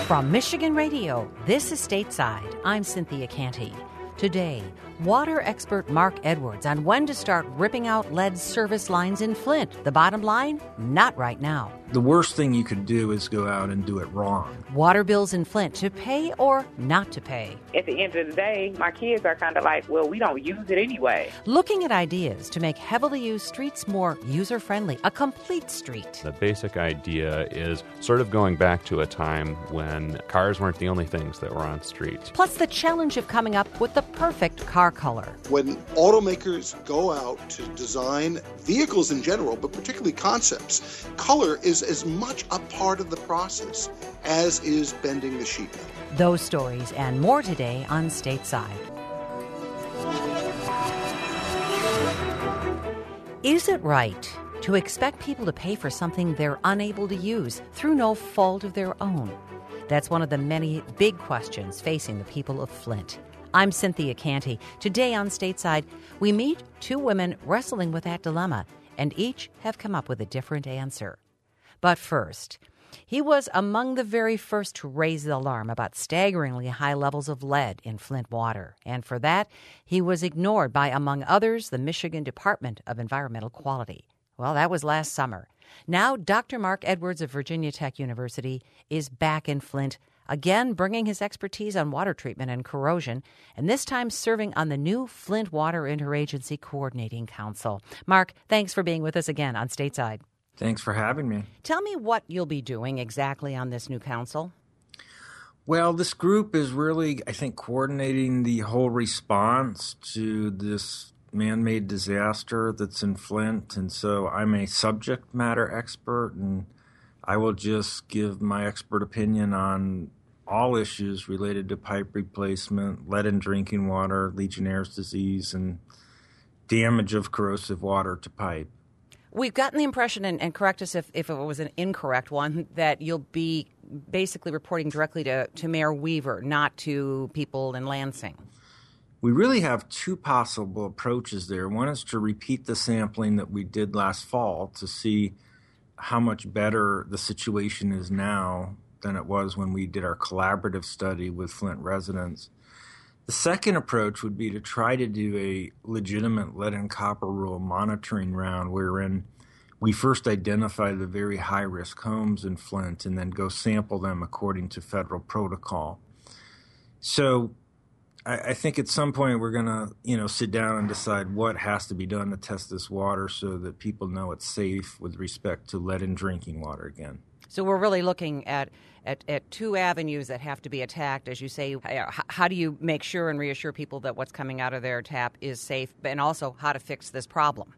From Michigan Radio, this is Stateside. I'm Cynthia Canty. Today, water expert Mark Edwards on when to start ripping out lead service lines in Flint. The bottom line? Not right now. The worst thing you could do is go out and do it wrong. Water bills in Flint, to pay or not to pay. At the end of the day, my kids are kind of like, well, we don't use it anyway. Looking at ideas to make heavily used streets more user-friendly, a complete street. The basic idea is sort of going back to a time when cars weren't the only things that were on streets. Plus the challenge of coming up with the perfect car color. When automakers go out to design vehicles in general, but particularly concepts, color is as much a part of the process as is bending the sheet metal. Those stories and more today on Stateside. Is it right to expect people to pay for something they're unable to use through no fault of their own? That's one of the many big questions facing the people of Flint. I'm Cynthia Canty. Today on Stateside, we meet two women wrestling with that dilemma, and each have come up with a different answer. But first, he was among the very first to raise the alarm about staggeringly high levels of lead in Flint water. And for that, he was ignored by, among others, the Michigan Department of Environmental Quality. Well, that was last summer. Now, Dr. Mark Edwards of Virginia Tech University is back in Flint, again bringing his expertise on water treatment and corrosion, and this time serving on the new Flint Water Interagency Coordinating Council. Mark, thanks for being with us again on Stateside. Thanks for having me. Tell me what you'll be doing exactly on this new council. Well, this group is really, I think, coordinating the whole response to this man-made disaster that's in Flint. And so I'm a subject matter expert, and I will just give my expert opinion on all issues related to pipe replacement, lead in drinking water, Legionnaire's disease, and damage of corrosive water to pipe. We've gotten the impression, and correct us if it was an incorrect one, that you'll be basically reporting directly to Mayor Weaver, not to people in Lansing. We really have two possible approaches there. One is to repeat the sampling that we did last fall to see how much better the situation is now than it was when we did our collaborative study with Flint residents. The second approach would be to try to do a legitimate lead and copper rule monitoring round wherein we first identify the very high-risk homes in Flint and then go sample them according to federal protocol. So I think at some point we're going to, sit down and decide what has to be done to test this water so that people know it's safe with respect to lead in drinking water again. So we're really looking at two avenues that have to be attacked. As you say, how do you make sure and reassure people that what's coming out of their tap is safe, and also how to fix this problem?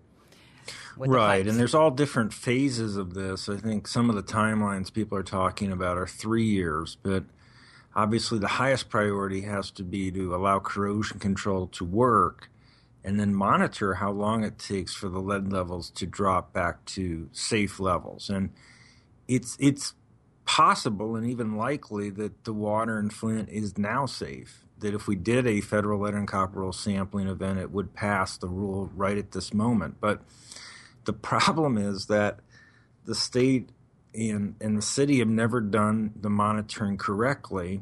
Right, and there's all different phases of this. I think some of the timelines people are talking about are 3 years, but obviously the highest priority has to be to allow corrosion control to work and then monitor how long it takes for the lead levels to drop back to safe levels. And it's possible and even likely that the water in Flint is now safe, that if we did a federal lead and copper rule sampling event, it would pass the rule right at this moment. But the problem is that the state and the city have never done the monitoring correctly,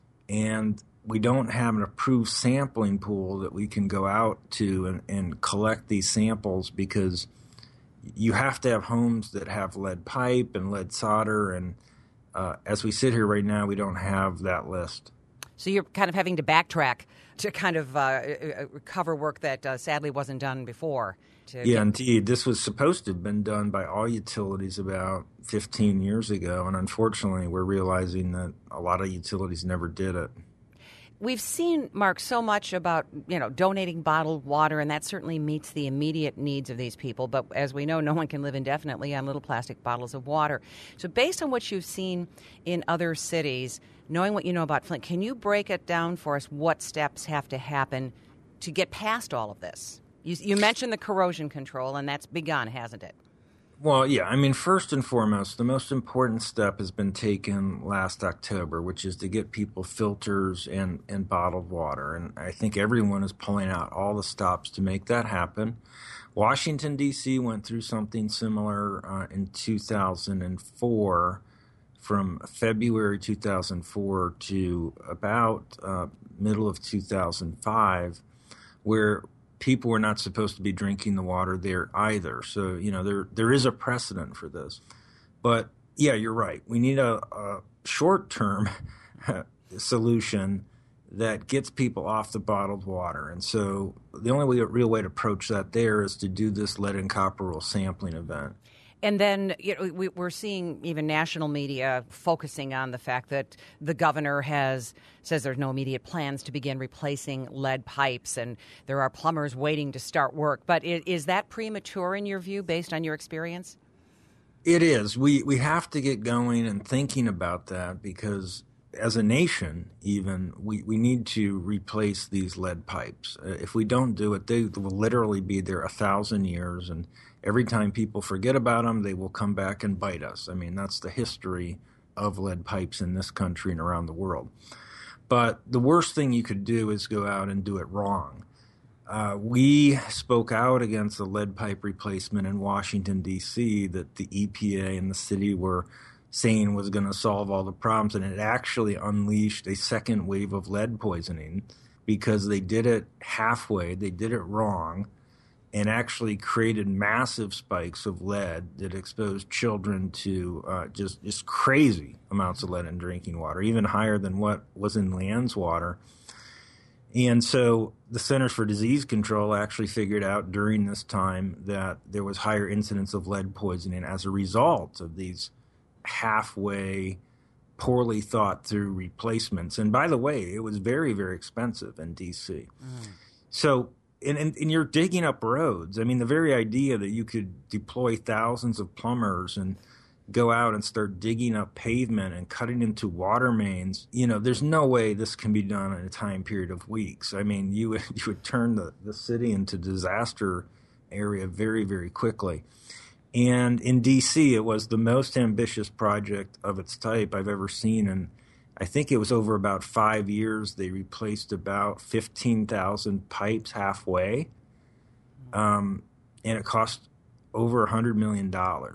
and we don't have an approved sampling pool that we can go out to and collect these samples, because you have to have homes that have lead pipe and lead solder, and as we sit here right now, we don't have that list. So you're kind of having to backtrack to kind of cover work that sadly wasn't done before. Indeed. This was supposed to have been done by all utilities about 15 years ago, and unfortunately we're realizing that a lot of utilities never did it. We've seen, Mark, so much about, donating bottled water, and that certainly meets the immediate needs of these people. But as we know, no one can live indefinitely on little plastic bottles of water. So based on what you've seen in other cities, knowing what you know about Flint, can you break it down for us what steps have to happen to get past all of this? You mentioned the corrosion control, and that's begun, hasn't it? Well, yeah. I mean, first and foremost, the most important step has been taken last October, which is to get people filters and bottled water. And I think everyone is pulling out all the stops to make that happen. Washington, D.C. went through something similar in 2004 from February 2004 to about middle of 2005, where people were not supposed to be drinking the water there either. So, there is a precedent for this. But, yeah, you're right. We need a short-term solution that gets people off the bottled water. And so the only real way to approach that there is to do this lead and copper rule sampling event. And then we're seeing even national media focusing on the fact that the governor says there's no immediate plans to begin replacing lead pipes, and there are plumbers waiting to start work. But is that premature in your view, based on your experience? It is. We have to get going and thinking about that, because as a nation, even, we need to replace these lead pipes. If we don't do it, they will literally be there 1,000 years, and every time people forget about them, they will come back and bite us. I mean, that's the history of lead pipes in this country and around the world. But the worst thing you could do is go out and do it wrong. We spoke out against the lead pipe replacement in Washington, D.C., that the EPA and the city were saying was going to solve all the problems, and it actually unleashed a second wave of lead poisoning because they did it halfway, they did it wrong, and actually created massive spikes of lead that exposed children to just crazy amounts of lead in drinking water, even higher than what was in Leanne's water. And so the Centers for Disease Control actually figured out during this time that there was higher incidence of lead poisoning as a result of these halfway, poorly thought through replacements. And by the way, it was very, very expensive in D.C. So, and you're digging up roads. I mean, the very idea that you could deploy thousands of plumbers and go out and start digging up pavement and cutting into water mains, there's no way this can be done in a time period of weeks. I mean, you would turn the city into disaster area very, very quickly. And in D.C., it was the most ambitious project of its type I've ever seen. And I think it was over about 5 years. They replaced about 15,000 pipes halfway. And it cost over $100 million.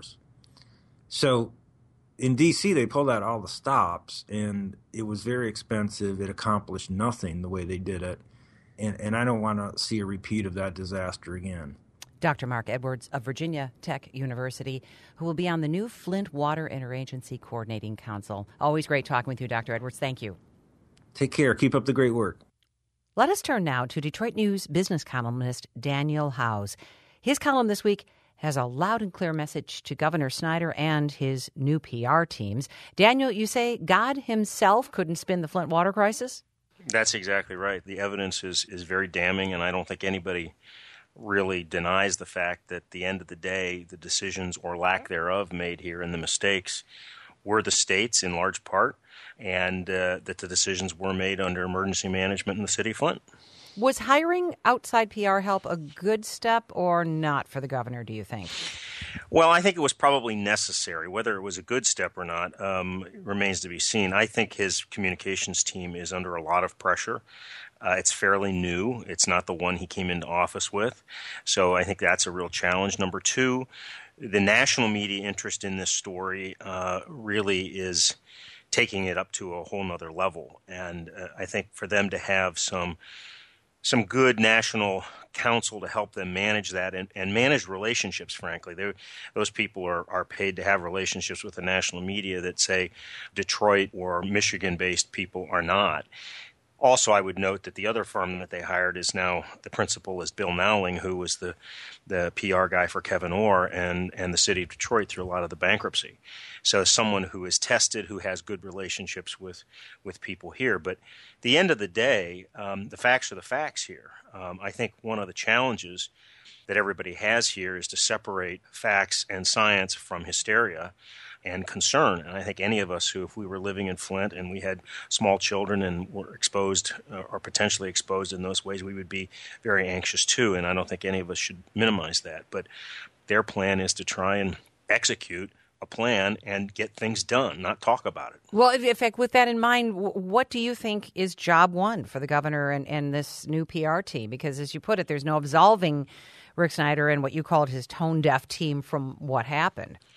So in D.C., they pulled out all the stops, and it was very expensive. It accomplished nothing the way they did it. And I don't want to see a repeat of that disaster again. Dr. Mark Edwards of Virginia Tech University, who will be on the new Flint Water Interagency Coordinating Council. Always great talking with you, Dr. Edwards. Thank you. Take care. Keep up the great work. Let us turn now to Detroit News business columnist Daniel Howes. His column this week has a loud and clear message to Governor Snyder and his new PR teams. Daniel, you say God himself couldn't spin the Flint water crisis? That's exactly right. The evidence is very damning, and I don't think anybody really denies the fact that at the end of the day, the decisions or lack thereof made here and the mistakes were the state's in large part, and that the decisions were made under emergency management in the city of Flint. Was hiring outside PR help a good step or not for the governor, do you think? Well, I think it was probably necessary. Whether it was a good step or not remains to be seen. I think his communications team is under a lot of pressure. It's fairly new. It's not the one he came into office with. So I think that's a real challenge. Number two, the national media interest in this story really is taking it up to a whole nother level. And I think for them to have some good national counsel to help them manage that and manage relationships, frankly. Those people are paid to have relationships with the national media that, say, Detroit or Michigan-based people are not. Also, I would note that the other firm that they hired is now, the principal is Bill Nowling, who was the PR guy for Kevin Orr and the city of Detroit through a lot of the bankruptcy. So someone who is tested, who has good relationships with people here. But at the end of the day, the facts are the facts here. I think one of the challenges that everybody has here is to separate facts and science from hysteria and concern. And I think any of us who, if we were living in Flint and we had small children and were exposed or potentially exposed in those ways, we would be very anxious too. And I don't think any of us should minimize that. But their plan is to try and execute a plan and get things done, not talk about it. Well, in fact, with that in mind, what do you think is job one for the governor and this new PR team? Because as you put it, there's no absolving Rick Snyder and what you called his tone-deaf team from what happened.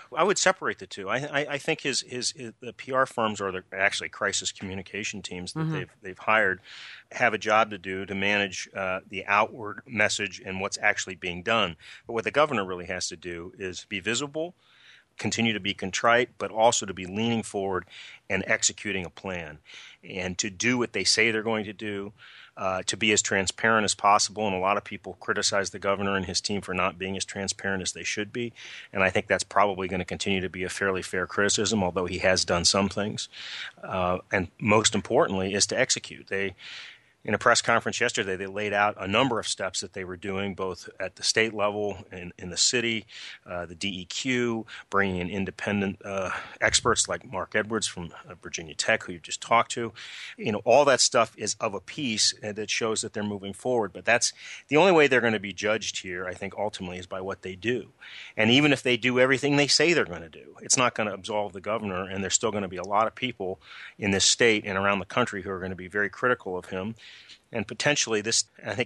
I would separate the two. I think the PR firms, or actually crisis communication teams that they've hired, have a job to do to manage the outward message and what's actually being done. But what the governor really has to do is be visible, continue to be contrite, but also to be leaning forward and executing a plan, and to do what they say they're going to do, to be as transparent as possible. And a lot of people criticize the governor and his team for not being as transparent as they should be. And I think that's probably going to continue to be a fairly fair criticism, although he has done some things. And most importantly is to execute. In a press conference yesterday, they laid out a number of steps that they were doing, both at the state level and in the city, the DEQ, bringing in independent experts like Mark Edwards from Virginia Tech, who you just talked to. All that stuff is of a piece that shows that they're moving forward. But that's the only way they're going to be judged here, I think, ultimately, is by what they do. And even if they do everything they say they're going to do, it's not going to absolve the governor, and there's still going to be a lot of people in this state and around the country who are going to be very critical of him. And potentially this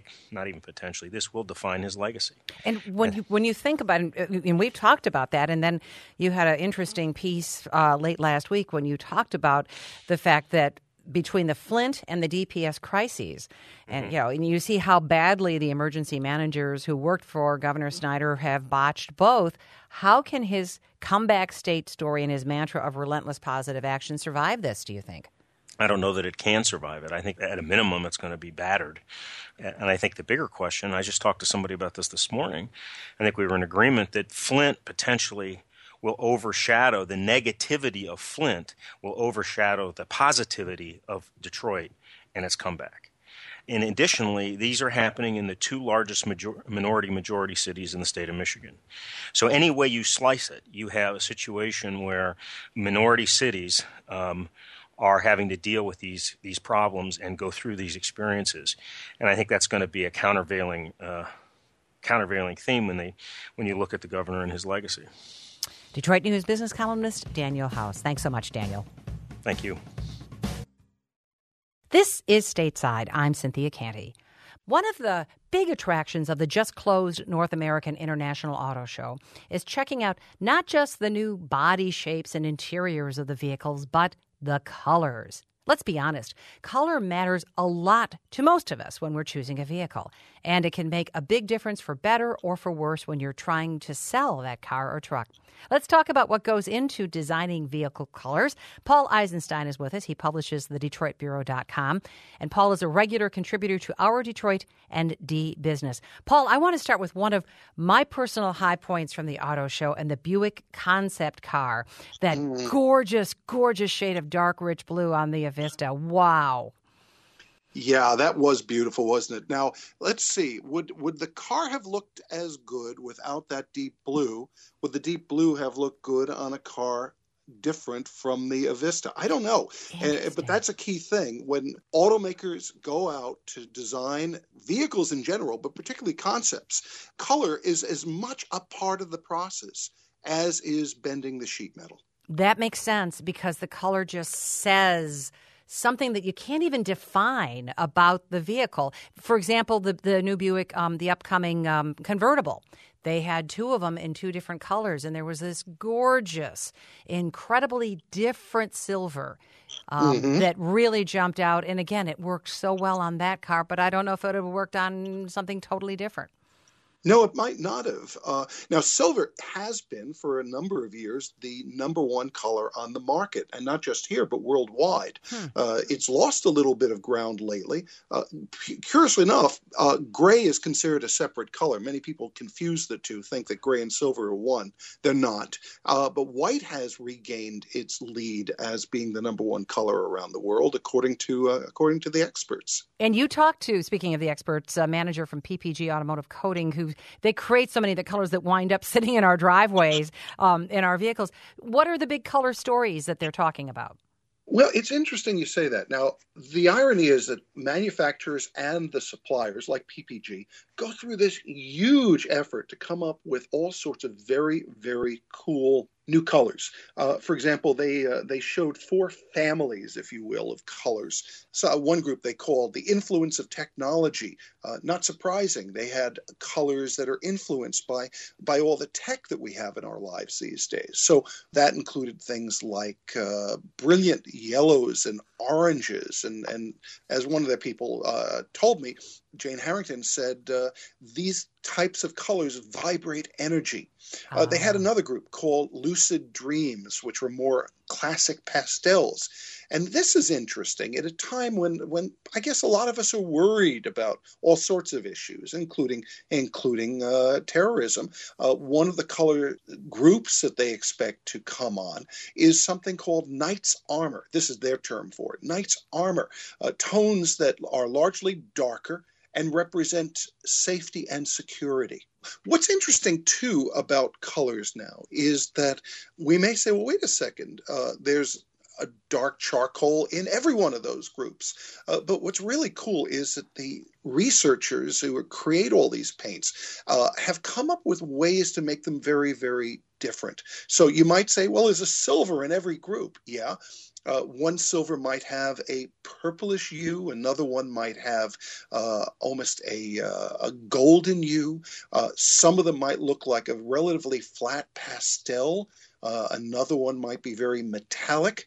will define his legacy. And when you think about it, and we've talked about that, and then you had an interesting piece late last week when you talked about the fact that between the Flint and the DPS crises, and and you see how badly the emergency managers who worked for Governor Snyder have botched both. How can his comeback state story and his mantra of relentless positive action survive this, do you think? I don't know that it can survive it. I think at a minimum it's going to be battered. And I think the bigger question, I just talked to somebody about this morning, I think we were in agreement that Flint potentially will overshadow, the negativity of Flint will overshadow the positivity of Detroit and its comeback. And additionally, these are happening in the two largest minority cities in the state of Michigan. So any way you slice it, you have a situation where minority cities are having to deal with these problems and go through these experiences. And I think that's going to be a countervailing theme when you look at the governor and his legacy. Detroit News business columnist Daniel House. Thanks so much, Daniel. Thank you. This is Stateside. I'm Cynthia Canty. One of the big attractions of the just-closed North American International Auto Show is checking out not just the new body shapes and interiors of the vehicles, but the colors. Let's be honest, color matters a lot to most of us when we're choosing a vehicle, and it can make a big difference for better or for worse when you're trying to sell that car or truck. Let's talk about what goes into designing vehicle colors. Paul Eisenstein is with us. He publishes thedetroitbureau.com, and Paul is a regular contributor to Our Detroit and D Business. Paul, I want to start with one of my personal high points from the auto show, and the Buick concept car, that gorgeous, gorgeous shade of dark, rich blue on the Vista. Wow. Yeah, that was beautiful, wasn't it? Now, let's see. Would the car have looked as good without that deep blue? Would the deep blue have looked good on a car different from the Avista? I don't know. But that's a key thing. When automakers go out to design vehicles in general, but particularly concepts, color is as much a part of the process as is bending the sheet metal. That makes sense, because the color just says something that you can't even define about the vehicle. For example, the new Buick, the upcoming convertible, they had two of them in two different colors, and there was this gorgeous, incredibly different silver that really jumped out. And again, it worked so well on that car, but I don't know if it would have worked on something totally different. No, it might not have. Now, silver has been, for a number of years, the number one color on the market, and not just here, but worldwide. It's lost a little bit of ground lately. Curiously enough, gray is considered a separate color. Many people confuse the two, think that gray and silver are one. They're not. But white has regained its lead as being the number one color around the world, according to the experts. And you talked to, speaking of the experts, a manager from PPG Automotive Coating, who they create so many of the colors that wind up sitting in our driveways, in our vehicles. What are the big color stories that they're talking about? Well, it's interesting you say that. Now, the irony is that manufacturers and the suppliers, like PPG, go through this huge effort to come up with all sorts of very, very cool new colors. For example, they showed 4 families, if you will, of colors. So one group they called the influence of technology. Not surprising, they had colors that are influenced by all the tech that we have in our lives these days. So that included things like brilliant yellows and oranges. And as one of their people told me, Jane Harrington said, these types of colors vibrate energy. They had another group called Lucid Dreams, which were more classic pastels. And this is interesting at a time when I guess a lot of us are worried about all sorts of issues, including terrorism. One of the color groups that they expect to come on is something called Knight's Armor. This is their term for it. Knight's Armor, tones that are largely darker and represent safety and security. What's interesting, too, about colors now is that we may say, well, wait a second, there's a dark charcoal in every one of those groups. But what's really cool is that the researchers who create all these paints have come up with ways to make them very, very different. So you might say, well, there's a silver in every group. Yeah. One silver might have a purplish hue. Another one might have almost a golden hue. Some of them might look like a relatively flat pastel. Another one might be very metallic.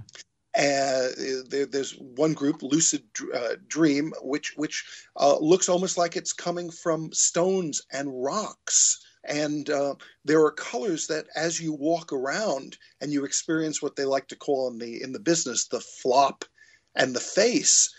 There's one group, Lucid Dream, which looks almost like it's coming from stones and rocks. And there are colors that, as you walk around and you experience what they like to call in the business the flop and the face,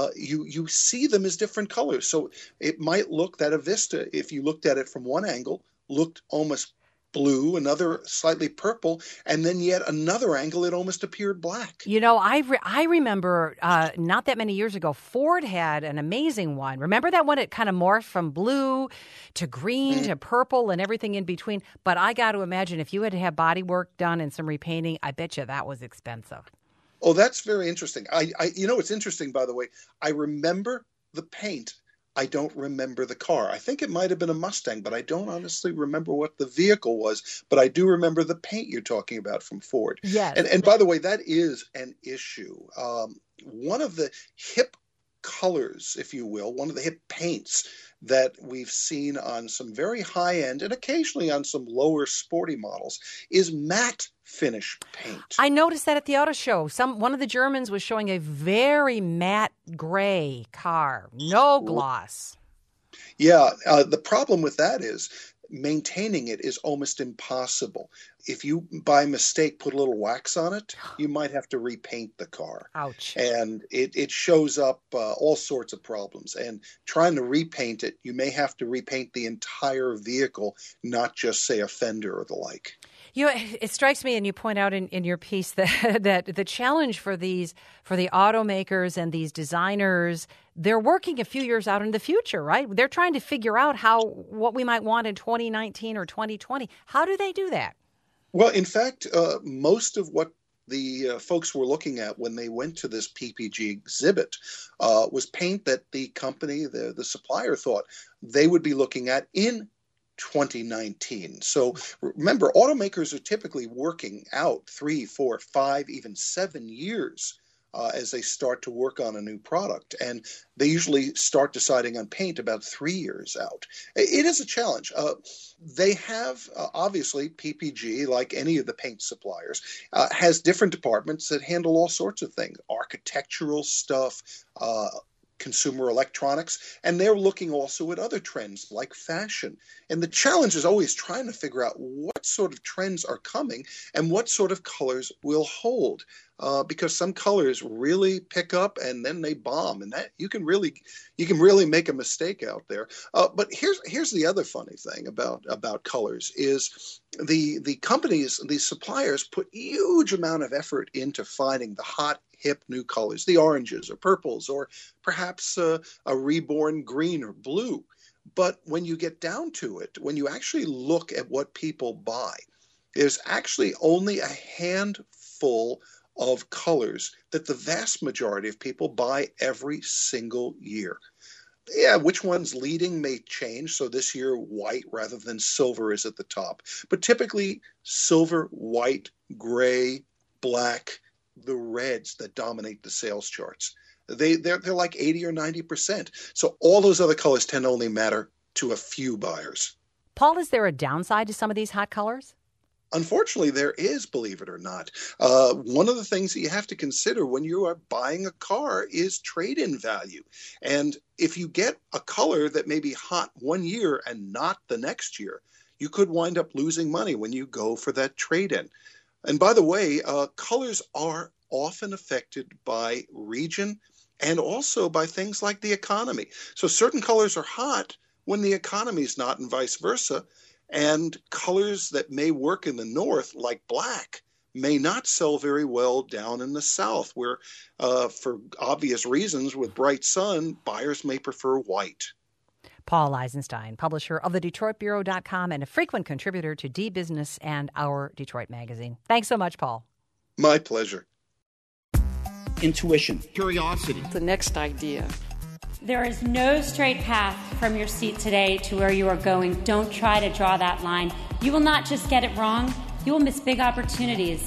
you see them as different colors. So it might look that a vista, if you looked at it from one angle, looked almost blue, another slightly purple, and then yet another angle, it almost appeared black. You know, I remember not that many years ago, Ford had an amazing one. Remember that one? It kind of morphed from blue to green to purple and everything in between. But I got to imagine if you had to have body work done and some repainting, I bet you that was expensive. Oh, that's very interesting. It's interesting, by the way. I remember the paint. I don't remember the car. I think it might have been a Mustang, but I don't honestly remember what the vehicle was. But I do remember the paint you're talking about from Ford. Yes. And by the way, that is an issue. One of the hip colors, if you will, one of the hip paints that we've seen on some very high-end and occasionally on some lower sporty models is matte finish paint. I noticed that at the auto show. One of the Germans was showing a very matte gray car, no gloss. Yeah, the problem with that is maintaining it is almost impossible. If you, by mistake, put a little wax on it, you might have to repaint the car. Ouch. And it shows up all sorts of problems. And trying to repaint it, you may have to repaint the entire vehicle, not just, say, a fender or the like. You know, it strikes me, and you point out in your piece that the challenge for the automakers and these designers, they're working a few years out in the future, right? They're trying to figure out what we might want in 2019 or 2020. How do they do that? Well, in fact, most of what the folks were looking at when they went to this PPG exhibit was paint that the company, the supplier, thought they would be looking at in 2019. So remember, automakers are typically working out 3, 4, 5, even 7 years as they start to work on a new product. And they usually start deciding on paint about 3 years out. It is a challenge. They have, obviously, PPG, like any of the paint suppliers, has different departments that handle all sorts of things, architectural stuff, consumer electronics, and they're looking also at other trends like fashion. And the challenge is always trying to figure out what sort of trends are coming and what sort of colors will hold. Because some colors really pick up and then they bomb, and that you can really make a mistake out there. But here's the other funny thing about colors is the companies, the suppliers, put huge amount of effort into finding the hot, hip new colors, the oranges or purples, or perhaps a reborn green or blue. But when you get down to it, when you actually look at what people buy, there's actually only a handful of colors that the vast majority of people buy every single year. Yeah, which one's leading may change. So this year, white rather than silver is at the top. But typically, silver, white, gray, black, the reds that dominate the sales charts. They're like 80 or 90%. So all those other colors tend to only matter to a few buyers. Paul, is there a downside to some of these hot colors? Unfortunately, there is, believe it or not. One of the things that you have to consider when you are buying a car is trade-in value. And if you get a color that may be hot one year and not the next year, you could wind up losing money when you go for that trade-in. And by the way, colors are often affected by region and also by things like the economy. So certain colors are hot when the economy is not, and vice versa. And colors that may work in the north, like black, may not sell very well down in the south, where, for obvious reasons, with bright sun, buyers may prefer white. Paul Eisenstein, publisher of the DetroitBureau.com and a frequent contributor to D-Business and Our Detroit Magazine. Thanks so much, Paul. My pleasure. Intuition, curiosity, the next idea. There is no straight path from your seat today to where you are going. Don't try to draw that line. You will not just get it wrong, you will miss big opportunities.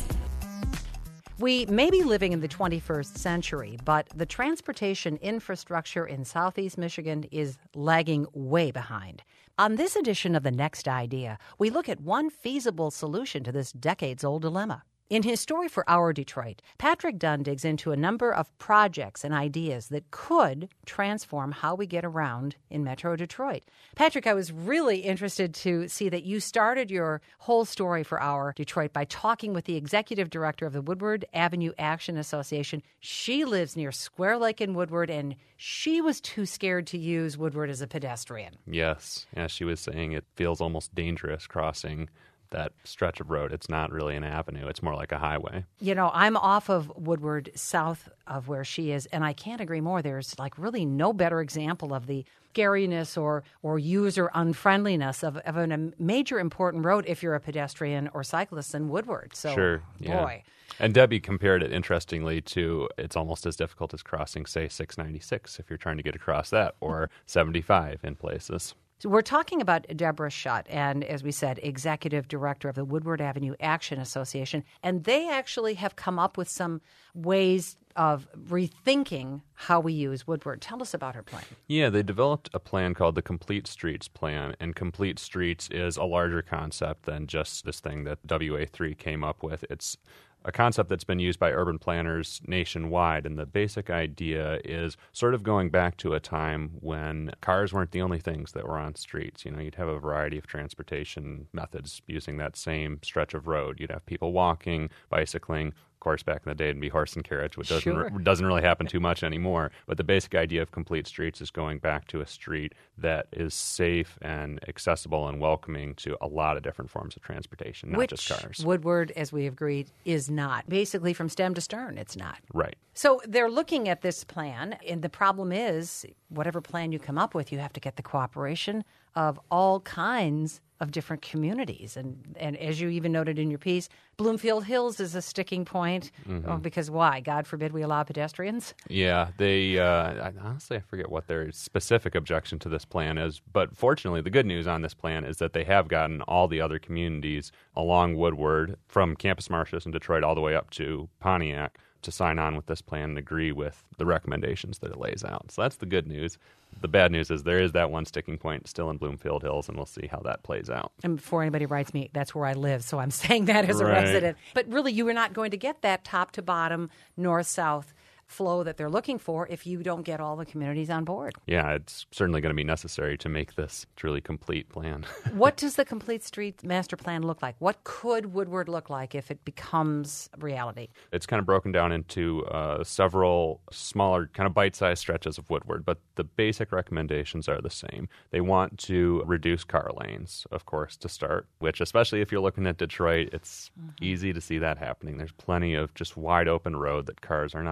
We may be living in the 21st century, but the transportation infrastructure in Southeast Michigan is lagging way behind. On this edition of The Next Idea, we look at one feasible solution to this decades-old dilemma. In his story for Our Detroit, Patrick Dunn digs into a number of projects and ideas that could transform how we get around in Metro Detroit. Patrick, I was really interested to see that you started your whole story for Our Detroit by talking with the executive director of the Woodward Avenue Action Association. She lives near Square Lake in Woodward, and she was too scared to use Woodward as a pedestrian. Yes. Yeah, she was saying it feels almost dangerous crossing that stretch of road. It's not really an avenue. It's more like a highway. You know, I'm off of Woodward, south of where she is, and I can't agree more. There's like really no better example of the scariness or user unfriendliness of a major important road if you're a pedestrian or cyclist than Woodward. So, sure, yeah. Boy. And Debbie compared it, interestingly, to it's almost as difficult as crossing, say, 696 if you're trying to get across that, or 75 in places. So we're talking about Deborah Schutt, and as we said, executive director of the Woodward Avenue Action Association, and they actually have come up with some ways of rethinking how we use Woodward. Tell us about her plan. Yeah, they developed a plan called the Complete Streets Plan, and Complete Streets is a larger concept than just this thing that WA3 came up with. It's a concept that's been used by urban planners nationwide, and the basic idea is sort of going back to a time when cars weren't the only things that were on streets. You know, you'd have a variety of transportation methods using that same stretch of road. You'd have people walking, bicycling. Of course, back in the day, it'd be horse and carriage, which doesn't really happen too much anymore. But the basic idea of Complete Streets is going back to a street that is safe and accessible and welcoming to a lot of different forms of transportation, not just cars. Woodward, as we agreed, is not. Basically, from stem to stern, it's not. Right. So they're looking at this plan, and the problem is, whatever plan you come up with, you have to get the cooperation of all kinds of different communities. And as you even noted in your piece, Bloomfield Hills is a sticking point. Mm-hmm. Because why? God forbid we allow pedestrians? Yeah, they honestly, I forget what their specific objection to this plan is. But fortunately, the good news on this plan is that they have gotten all the other communities along Woodward, from Campus Martius in Detroit all the way up to Pontiac, to sign on with this plan and agree with the recommendations that it lays out. So that's the good news. The bad news is there is that one sticking point still in Bloomfield Hills, and we'll see how that plays out. And before anybody writes me, that's where I live, so I'm saying that as a resident. But really, you are not going to get that top-to-bottom, north-south flow that they're looking for if you don't get all the communities on board. Yeah, it's certainly going to be necessary to make this truly complete plan. What does the Complete Street Master Plan look like? What could Woodward look like if it becomes reality? It's kind of broken down into several smaller kind of bite-sized stretches of Woodward, but the basic recommendations are the same. They want to reduce car lanes, of course, to start, which, especially if you're looking at Detroit, it's easy to see that happening. There's plenty of just wide open road that cars are not even taking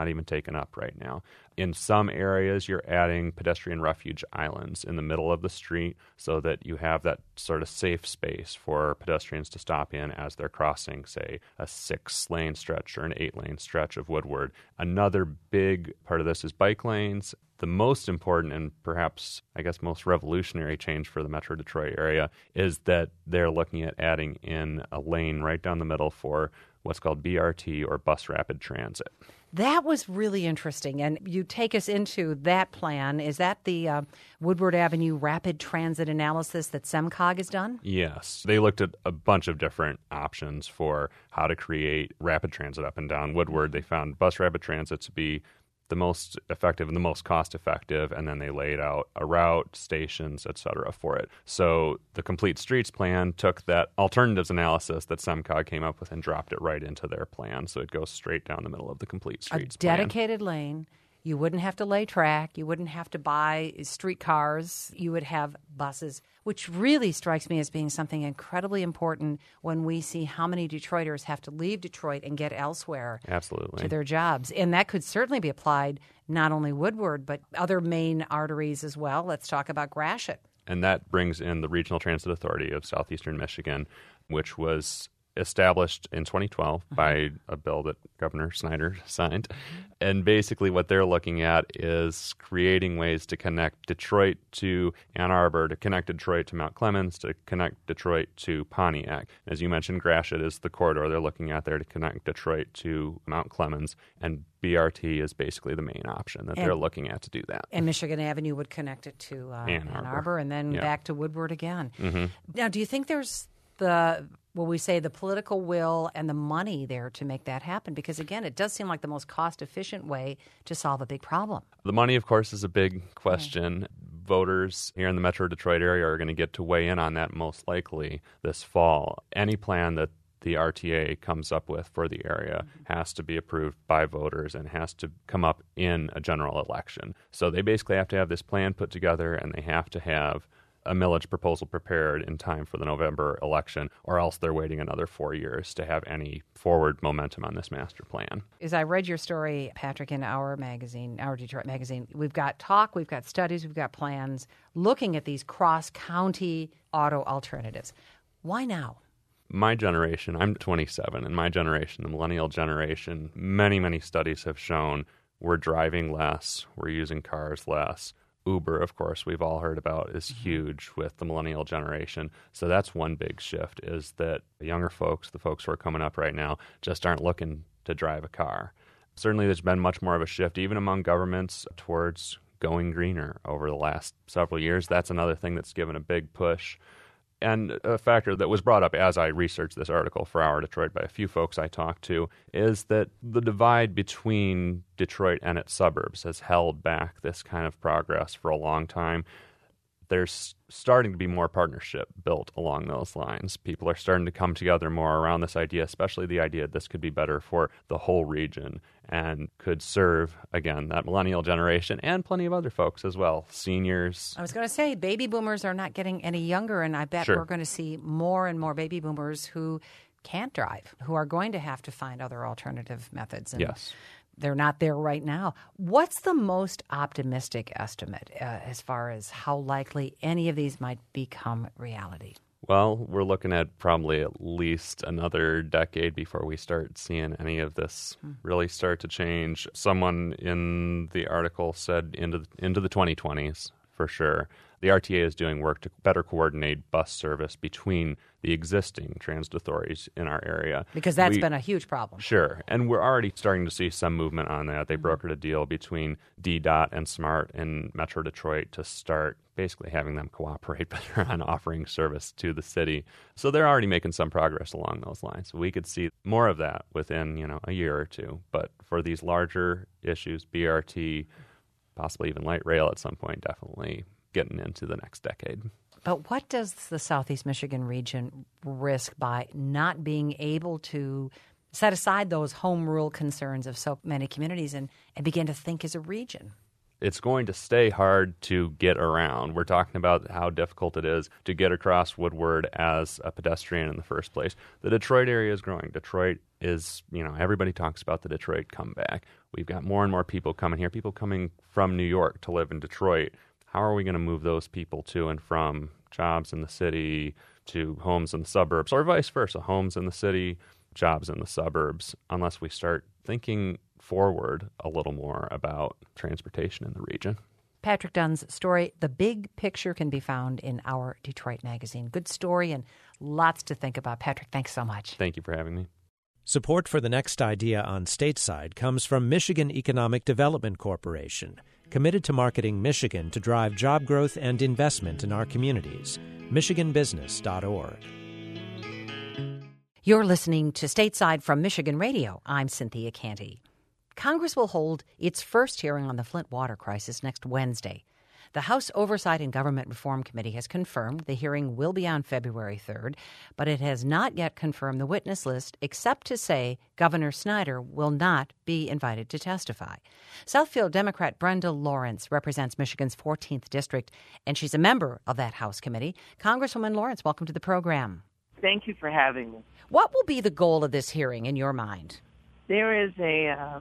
taken up right now. In some areas, you're adding pedestrian refuge islands in the middle of the street so that you have that sort of safe space for pedestrians to stop in as they're crossing, say, a 6-lane stretch or an 8-lane stretch of Woodward. Another big part of this is bike lanes. The most important and perhaps, I guess, most revolutionary change for the Metro Detroit area is that they're looking at adding in a lane right down the middle for what's called BRT or Bus Rapid Transit. That was really interesting. And you take us into that plan. Is that the Woodward Avenue Rapid Transit Analysis that SEMCOG has done? Yes. They looked at a bunch of different options for how to create rapid transit up and down Woodward. They found Bus Rapid Transit to be the most effective and the most cost-effective, and then they laid out a route, stations, et cetera, for it. So the Complete Streets plan took that alternatives analysis that SEMCOG came up with and dropped it right into their plan, so it goes straight down the middle of the Complete Streets plan. A dedicated lane. You wouldn't have to lay track. You wouldn't have to buy streetcars. You would have buses, which really strikes me as being something incredibly important when we see how many Detroiters have to leave Detroit and get elsewhere. Absolutely. To their jobs. And that could certainly be applied not only Woodward, but other main arteries as well. Let's talk about Gratiot. And that brings in the Regional Transit Authority of Southeastern Michigan, which was established in 2012 by a bill that Governor Snyder signed. And basically what they're looking at is creating ways to connect Detroit to Ann Arbor, to connect Detroit to Mount Clemens, to connect Detroit to Pontiac. As you mentioned, Gratiot is the corridor they're looking at there to connect Detroit to Mount Clemens, and BRT is basically the main option that they're looking at to do that. And Michigan Avenue would connect it to Ann Arbor and then back to Woodward again. Mm-hmm. Now, do you think there's the political will and the money there to make that happen? Because, again, it does seem like the most cost-efficient way to solve a big problem. The money, of course, is a big question. Voters here in the Metro Detroit area are going to get to weigh in on that most likely this fall. Any plan that the RTA comes up with for the area has to be approved by voters and has to come up in a general election. So they basically have to have this plan put together, and they have to have a millage proposal prepared in time for the November election, or else they're waiting another 4 years to have any forward momentum on this master plan. As I read your story, Patrick, in our magazine, our Detroit magazine, we've got talk, we've got studies, we've got plans looking at these cross-county auto alternatives. Why now? My generation, I'm 27, and my generation, the millennial generation, many studies have shown we're driving less, we're using cars less. Uber, of course, we've all heard about, is huge with the millennial generation. So that's one big shift, is that the younger folks, the folks who are coming up right now, just aren't looking to drive a car. Certainly there's been much more of a shift, even among governments, towards going greener over the last several years. That's another thing that's given a big push. And a factor that was brought up as I researched this article for Our Detroit by a few folks I talked to is that the divide between Detroit and its suburbs has held back this kind of progress for a long time. There's starting to be more partnership built along those lines. People are starting to come together more around this idea, especially the idea that this could be better for the whole region and could serve, again, that millennial generation and plenty of other folks as well, seniors. I was going to say, baby boomers are not getting any younger, and I bet we're going to see more and more baby boomers who can't drive, who are going to have to find other alternative methods. And yes. They're not there right now. What's the most optimistic estimate as far as how likely any of these might become reality? Well, we're looking at probably at least another decade before we start seeing any of this really start to change. Someone in the article said into the 2020s for sure. The RTA is doing work to better coordinate bus service between the existing transit authorities in our area. Because that's been a huge problem. Sure. And we're already starting to see some movement on that. They brokered a deal between DDOT and SMART in Metro Detroit to start basically having them cooperate better on offering service to the city. So they're already making some progress along those lines. We could see more of that within, a year or two. But for these larger issues, BRT, possibly even light rail at some point, definitely getting into the next decade. But what does the Southeast Michigan region risk by not being able to set aside those home rule concerns of so many communities and begin to think as a region? It's going to stay hard to get around. We're talking about how difficult it is to get across Woodward as a pedestrian in the first place. The Detroit area is growing. Detroit is, everybody talks about the Detroit comeback. We've got more and more people coming here, people coming from New York to live in Detroit. How are we going to move those people to and from jobs in the city to homes in the suburbs, or vice versa, homes in the city, jobs in the suburbs, unless we start thinking forward a little more about transportation in the region? Patrick Dunn's story, The Big Picture, can be found in Our Detroit Magazine. Good story and lots to think about. Patrick, thanks so much. Thank you for having me. Support for the next idea on Stateside comes from Michigan Economic Development Corporation, committed to marketing Michigan to drive job growth and investment in our communities. MichiganBusiness.org. You're listening to Stateside from Michigan Radio. I'm Cynthia Canty. Congress will hold its first hearing on the Flint water crisis next Wednesday. The House Oversight and Government Reform Committee has confirmed the hearing will be on February 3rd, but it has not yet confirmed the witness list, except to say Governor Snyder will not be invited to testify. Southfield Democrat Brenda Lawrence represents Michigan's 14th District, and she's a member of that House committee. Congresswoman Lawrence, welcome to the program. Thank you for having me. What will be the goal of this hearing in your mind? There is a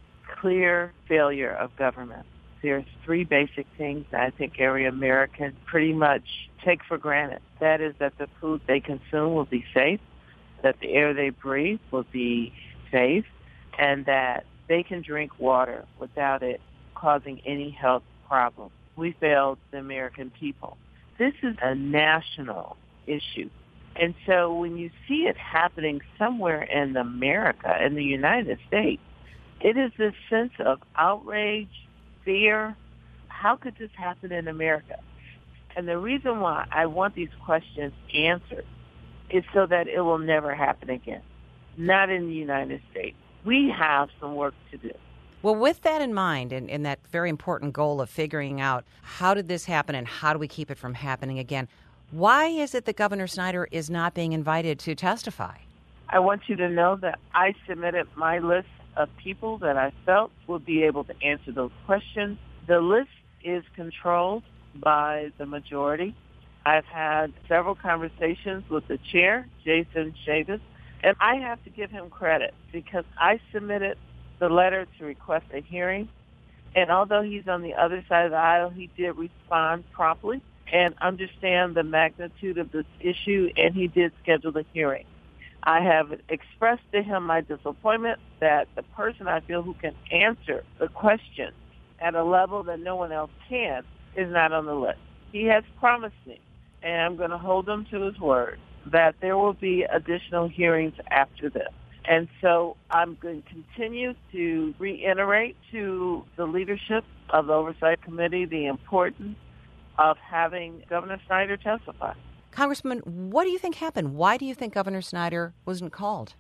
clear failure of government. There's three basic things that I think every American pretty much take for granted. That is that the food they consume will be safe, that the air they breathe will be safe, and that they can drink water without it causing any health problems. We failed the American people. This is a national issue. And so when you see it happening somewhere in America, in the United States, it is this sense of outrage, fear. How could this happen in America? And the reason why I want these questions answered is so that it will never happen again. Not in the United States. We have some work to do. Well, with that in mind, and that very important goal of figuring out how did this happen and how do we keep it from happening again, why is it that Governor Snyder is not being invited to testify? I want you to know that I submitted my list of people that I felt would be able to answer those questions. The list is controlled by the majority. I've had several conversations with the chair, Jason Chavis, and I have to give him credit because I submitted the letter to request a hearing, and although he's on the other side of the aisle, he did respond promptly and understand the magnitude of this issue, and he did schedule the hearing. I have expressed to him my disappointment that the person I feel who can answer the question at a level that no one else can is not on the list. He has promised me, and I'm going to hold him to his word, that there will be additional hearings after this. And so I'm going to continue to reiterate to the leadership of the Oversight Committee the importance of having Governor Snyder testify. Congressman, what do you think happened? Why do you think Governor Snyder wasn't called?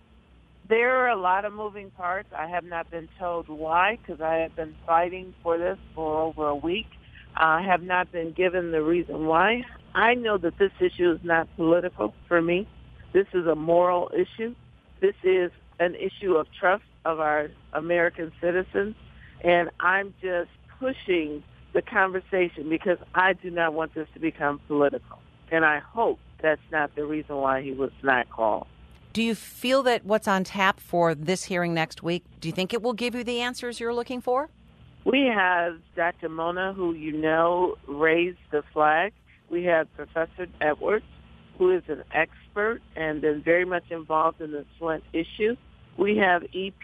There are a lot of moving parts. I have not been told why because I have been fighting for this for over a week. I have not been given the reason why. I know that this issue is not political for me. This is a moral issue. This is an issue of trust of our American citizens, and I'm just pushing the conversation because I do not want this to become political. And I hope that's not the reason why he was not called. Do you feel that what's on tap for this hearing next week, do you think it will give you the answers you're looking for? We have Dr. Mona, who you know raised the flag. We have Professor Edwards, who is an expert and been very much involved in the Flint issue. We have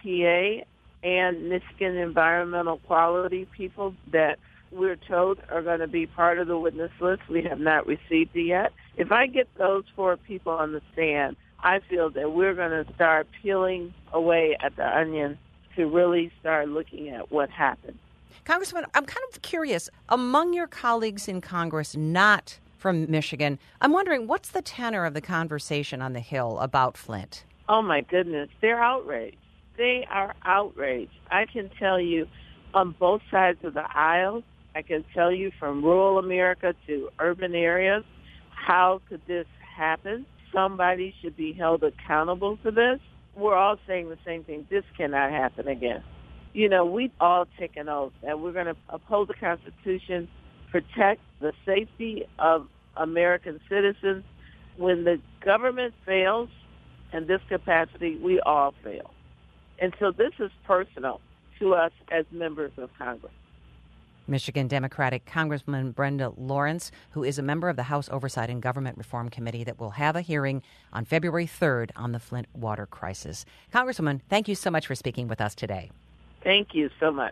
EPA and Michigan environmental quality people that we're told are going to be part of the witness list. We have not received it yet. If I get those four people on the stand, I feel that we're going to start peeling away at the onion to really start looking at what happened. Congressman, I'm kind of curious. Among your colleagues in Congress not from Michigan, I'm wondering what's the tenor of the conversation on the Hill about Flint? Oh, my goodness. They're outraged. They are outraged. I can tell you on both sides of the aisle, I can tell you from rural America to urban areas, how could this happen? Somebody should be held accountable for this. We're all saying the same thing. This cannot happen again. You know, we've all taken oath that we're going to uphold the Constitution, protect the safety of American citizens. When the government fails in this capacity, we all fail. And so this is personal to us as members of Congress. Michigan Democratic Congresswoman Brenda Lawrence, who is a member of the House Oversight and Government Reform Committee that will have a hearing on February 3rd on the Flint water crisis. Congresswoman, thank you so much for speaking with us today. Thank you so much.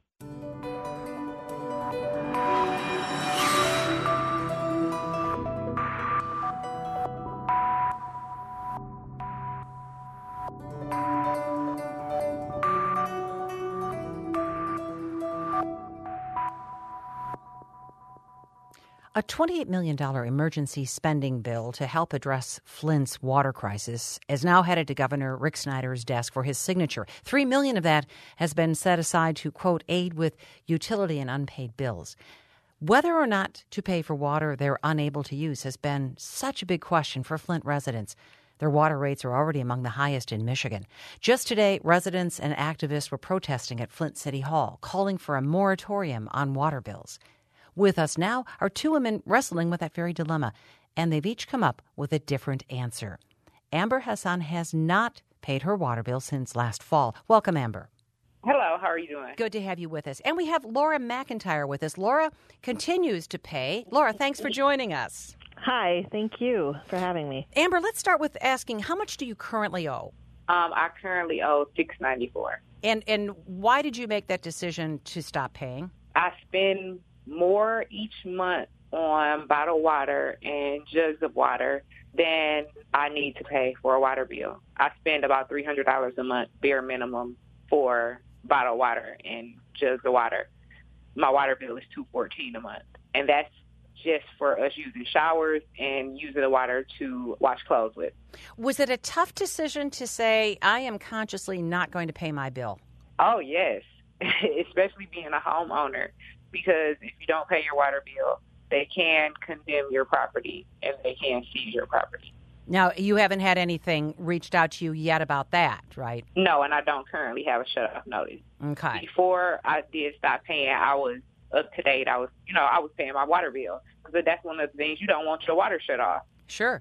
A $28 million emergency spending bill to help address Flint's water crisis is now headed to Governor Rick Snyder's desk for his signature. $3 million of that has been set aside to, quote, aid with utility and unpaid bills. Whether or not to pay for water they're unable to use has been such a big question for Flint residents. Their water rates are already among the highest in Michigan. Just today, residents and activists were protesting at Flint City Hall, calling for a moratorium on water bills. With us now are two women wrestling with that very dilemma, and they've each come up with a different answer. Amber Hassan has not paid her water bill since last fall. Welcome, Amber. Hello, how are you doing? Good to have you with us. And we have Laura McIntyre with us. Laura continues to pay. Laura, thanks for joining us. Hi, thank you for having me. Amber, let's start with asking, how much do you currently owe? I currently owe $6.94. And why did you make that decision to stop paying? I spend more each month on bottled water and jugs of water than I need to pay for a water bill. I spend about $300 a month, bare minimum, for bottled water and jugs of water. My water bill is $214 a month, and that's just for us using showers and using the water to wash clothes with. Was it a tough decision to say, I am consciously not going to pay my bill? Oh, yes, especially being a homeowner. Because if you don't pay your water bill, they can condemn your property and they can seize your property. Now, you haven't had anything reached out to you yet about that, right? No, and I don't currently have a shut-off notice. Okay. Before I did stop paying, I was up to date. I was paying my water bill because that's one of the things you don't want your water shut off. Sure.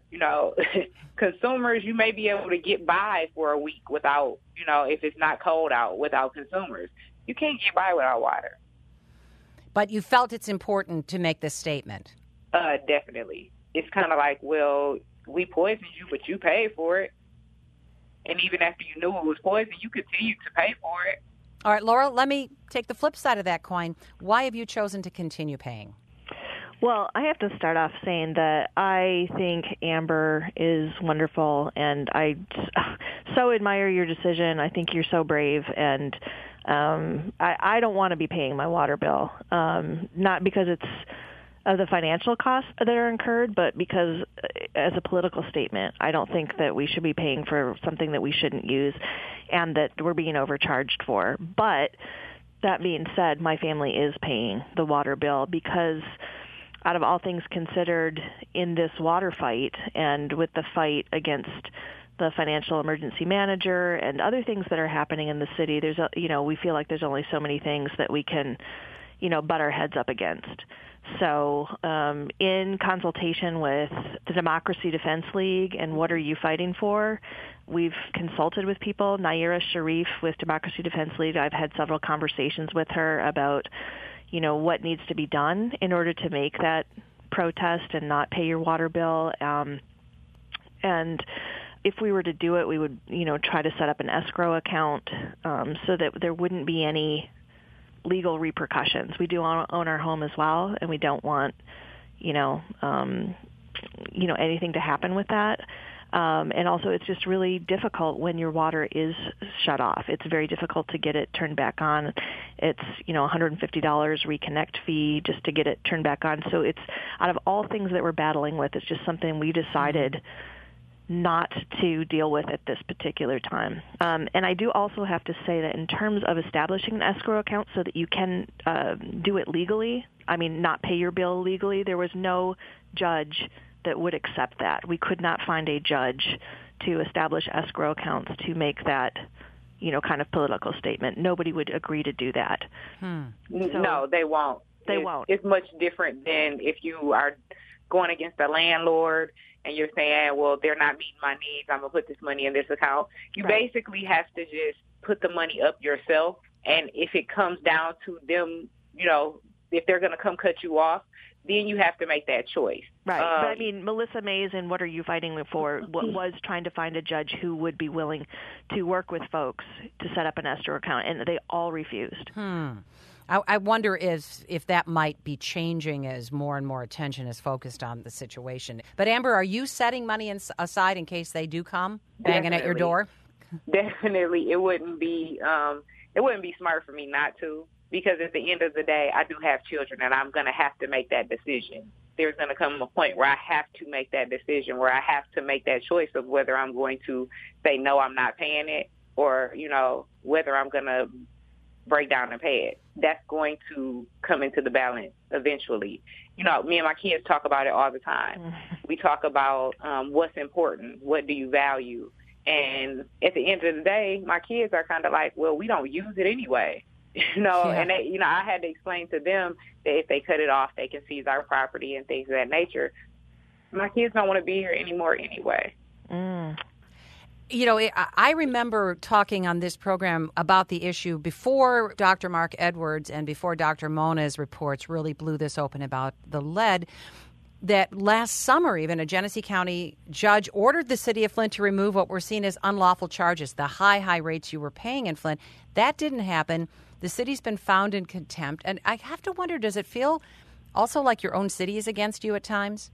Consumers, you may be able to get by for a week without, if it's not cold out, without consumers. You can't get by without water. But you felt it's important to make this statement. Definitely. It's kind of like, well, we poisoned you, but you paid for it. And even after you knew it was poison, you continued to pay for it. All right, Laura, let me take the flip side of that coin. Why have you chosen to continue paying? Well, I have to start off saying that I think Amber is wonderful, and I so admire your decision. I think you're so brave, and I don't want to be paying my water bill, not because it's of the financial costs that are incurred, but because as a political statement, I don't think that we should be paying for something that we shouldn't use and that we're being overcharged for. But that being said, my family is paying the water bill because out of all things considered in this water fight and with the fight against the financial emergency manager and other things that are happening in the city, we feel like there's only so many things that we can, butt our heads up against. So in consultation with the Democracy Defense League and What Are You Fighting For, we've consulted with people. Naira Sharif with Democracy Defense League, I've had several conversations with her about, what needs to be done in order to make that protest and not pay your water bill. And if we were to do it, we would, try to set up an escrow account so that there wouldn't be any legal repercussions. We do own our home as well, and we don't want, anything to happen with that. And also, it's just really difficult when your water is shut off. It's very difficult to get it turned back on. It's, $150 reconnect fee just to get it turned back on. So it's, out of all things that we're battling with, it's just something we decided not to deal with at this particular time. And I do also have to say that in terms of establishing an escrow account so that you can do it legally, not pay your bill legally, there was no judge that would accept that. We could not find a judge to establish escrow accounts to make that, kind of political statement. Nobody would agree to do that. So, no, they won't. They won't. It's much different than if you are going against a landlord and you're saying, well, they're not meeting my needs, I'm going to put this money in this account. You basically have to just put the money up yourself. And if it comes down to them, you know, if they're going to come cut you off, then you have to make that choice. Right. But I mean, Melissa Mays and What Are You Fighting For was trying to find a judge who would be willing to work with folks to set up an escrow account, and they all refused. I wonder if that might be changing as more and more attention is focused on the situation. But Amber, are you setting money aside in case they do come banging at your door? Definitely. It wouldn't be smart for me not to, because at the end of the day, I do have children, and I'm going to have to make that decision. There's going to come a point where I have to make that decision, where I have to make that choice of whether I'm going to say, no, I'm not paying it, or, you know, whether I'm going to break down and pay it. That's going to come into the balance eventually. You know, me and my kids talk about it all the time. We talk about what's important, what do you value. And at the end of the day, my kids are kind of like, well, we don't use it anyway. You know, and they, you know, I had to explain to them that if they cut it off, they can seize our property and things of that nature. My kids don't want to be here anymore anyway. You know, I remember talking on this program about the issue before Dr. Mark Edwards and before Dr. Mona's reports really blew this open about the lead, that last summer even a Genesee County judge ordered the city of Flint to remove what were seen as unlawful charges, the high rates you were paying in Flint. That didn't happen. The city's been found in contempt. And I have to wonder, does it feel also like your own city is against you at times?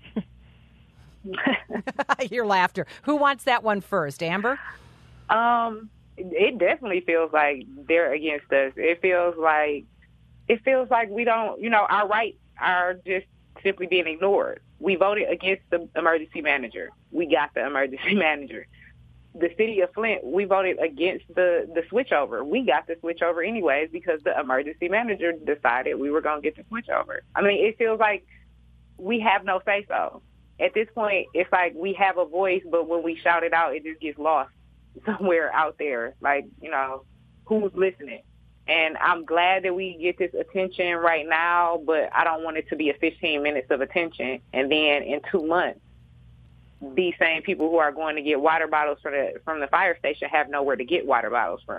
Your laughter. Who wants that one first, Amber? It definitely feels like they're against us. It feels like we don't, you know, our rights are just simply being ignored. We voted against the emergency manager. We got the emergency manager. The city of Flint, we voted against the switchover. We got the switchover anyways because the emergency manager decided we were going to get the switchover. I mean, it feels like we have no say-so. At this point, it's like we have a voice, but when we shout it out, it just gets lost somewhere out there. Like, you know, who's listening? And I'm glad that we get this attention right now, but I don't want it to be a 15 minutes of attention. And then in 2 months, these same people who are going to get water bottles from the fire station have nowhere to get water bottles from.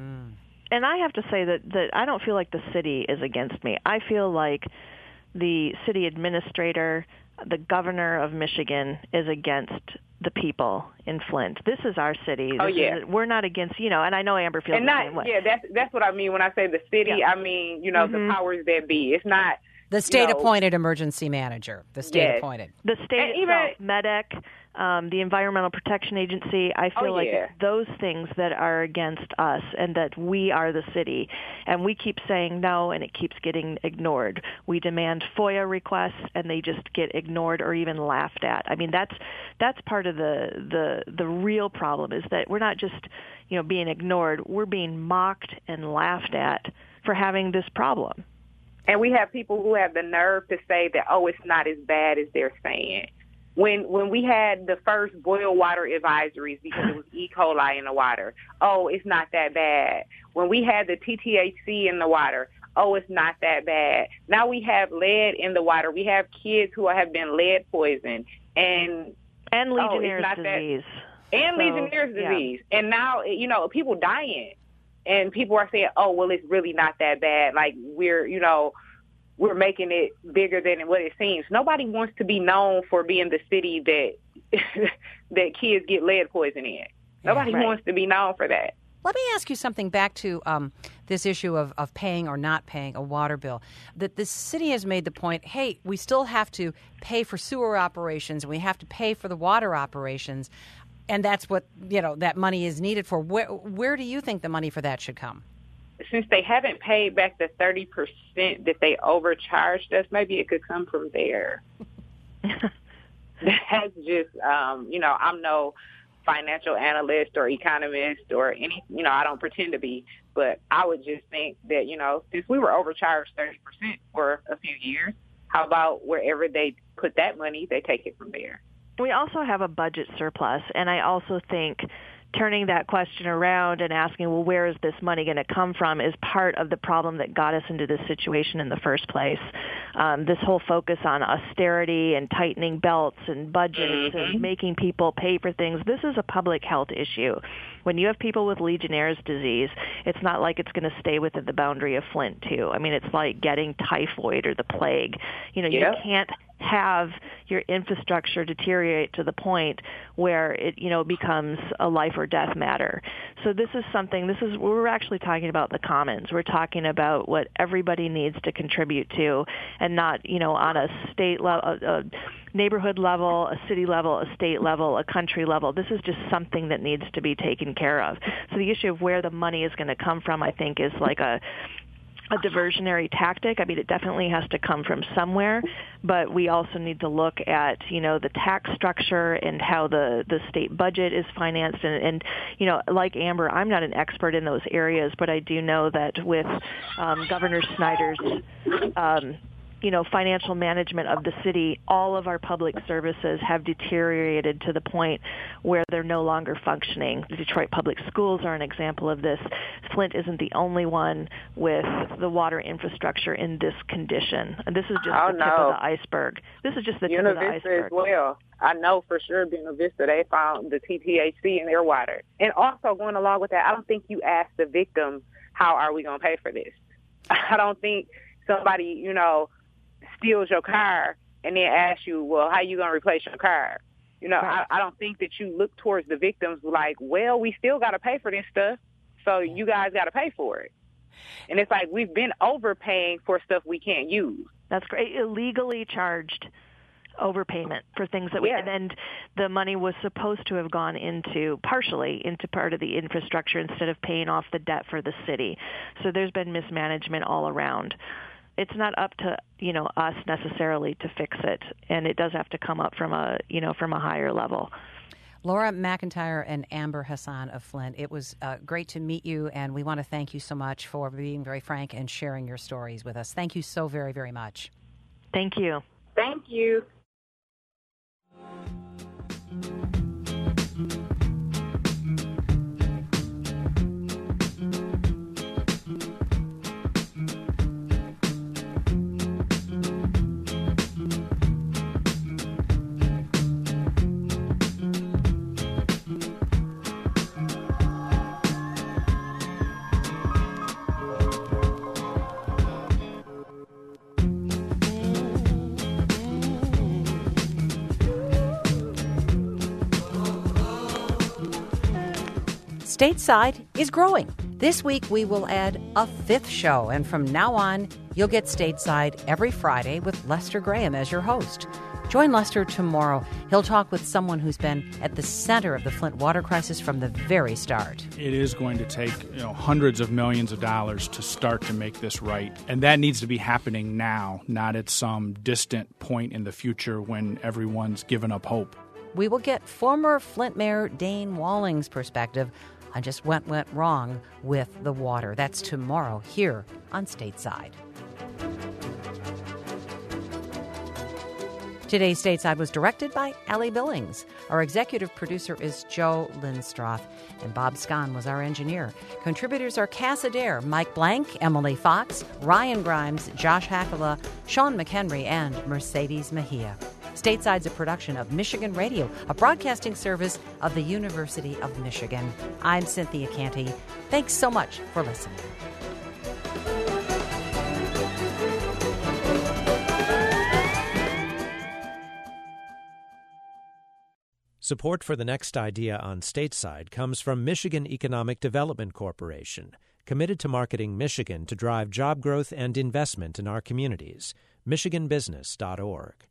And I have to say that I don't feel like the city is against me. I feel like the city administrator, the governor of Michigan, is against the people in Flint. This is our city. We're not against, you know, and I know Amber feels the same way. Yeah, that's what I mean when I say the city. I mean, you know, the powers that be. It's not the state-appointed emergency manager. The state-appointed. The state itself, MEDEC, the Environmental Protection Agency. I feel like those things that are against us and that we are the city. And we keep saying no, and it keeps getting ignored. We demand FOIA requests, and they just get ignored or even laughed at. I mean, that's part of the real problem is that we're not just, you know, being ignored. We're being mocked and laughed at for having this problem. And we have people who have the nerve to say that, oh, it's not as bad as they're saying. When we had the first boil water advisories because it was E. coli in the water, oh, it's not that bad. When we had the TTHC in the water, oh, it's not that bad. Now we have lead in the water. We have kids who have been lead poisoned. And Legionnaire's disease. Legionnaire's disease. And now, you know, people dying. And people are saying, oh, well, it's really not that bad. Like, we're making it bigger than what it seems. Nobody wants to be known for being the city that that kids get lead poison in. Nobody wants to be known for that. Let me ask you something back to this issue of paying or not paying a water bill. That the city has made the point, hey, we still have to pay for sewer operations. We have to pay for the water operations. And that's what, you know, that money is needed for. Where do you think the money for that should come? Since they haven't paid back the 30% that they overcharged us, maybe it could come from there. That's just, you know, I'm no financial analyst or economist or any, you know, I don't pretend to be, but I would just think that, you know, since we were overcharged 30% for a few years, how about wherever they put that money, they take it from there. We also have a budget surplus, and I also think turning that question around and asking, well, where is this money going to come from, is part of the problem that got us into this situation in the first place. This whole focus on austerity and tightening belts and budgets and making people pay for things, this is a public health issue. When you have people with Legionnaire's disease, it's not like it's going to stay within the boundary of Flint, too. I mean, it's like getting typhoid or the plague. You know, you can't have your infrastructure deteriorate to the point where it, you know, becomes a life or death matter. So we're actually talking about the commons. We're talking about what everybody needs to contribute to, and not, you know, on a state level, a neighborhood level, a city level, a state level, a country level. This is just something that needs to be taken care of. So the issue of where the money is going to come from, I think, is like a diversionary tactic. I mean, it definitely has to come from somewhere, but we also need to look at, you know, the tax structure and how the state budget is financed. And you know, like Amber, I'm not an expert in those areas, but I do know that with Governor Snyder's you know, financial management of the city, all of our public services have deteriorated to the point where they're no longer functioning. The Detroit Public Schools are an example of this. Flint isn't the only one with the water infrastructure in this condition. And this is just the tip of the iceberg. This is just the tip of the iceberg. As well. I know for sure Buena Vista, they found the TTHC in their water. And also going along with that, I don't think you asked the victim, how are we going to pay for this? I don't think somebody, you know, steals your car and then asks you, well, how you going to replace your car? You know, right. I don't think that you look towards the victims like, well, we still got to pay for this stuff, so you guys got to pay for it. And it's like we've been overpaying for stuff we can't use. That's great. Illegally charged overpayment for things that and the money was supposed to have gone partially into part of the infrastructure instead of paying off the debt for the city. So there's been mismanagement all around. It's not up to, you know, us necessarily to fix it, and it does have to come up from a higher level. Laura McIntyre and Amber Hassan of Flint, it was great to meet you, and we want to thank you so much for being very frank and sharing your stories with us. Thank you so very, very much. Thank you. Thank you. Stateside is growing. This week we will add a fifth show, and from now on, you'll get Stateside every Friday with Lester Graham as your host. Join Lester tomorrow. He'll talk with someone who's been at the center of the Flint water crisis from the very start. It is going to take, you know, hundreds of millions of dollars to start to make this right. And that needs to be happening now, not at some distant point in the future when everyone's given up hope. We will get former Flint Mayor Dane Walling's perspective on just what went wrong with the water. That's tomorrow here on Stateside. Today's Stateside was directed by Allie Billings. Our executive producer is Joe Lindstroth, and Bob Scahn was our engineer. Contributors are Cass Adair, Mike Blank, Emily Fox, Ryan Grimes, Josh Hackala, Sean McHenry, and Mercedes Mejia. Stateside's a production of Michigan Radio, a broadcasting service of the University of Michigan. I'm Cynthia Canty. Thanks so much for listening. Support for the next idea on Stateside comes from Michigan Economic Development Corporation, committed to marketing Michigan to drive job growth and investment in our communities. MichiganBusiness.org.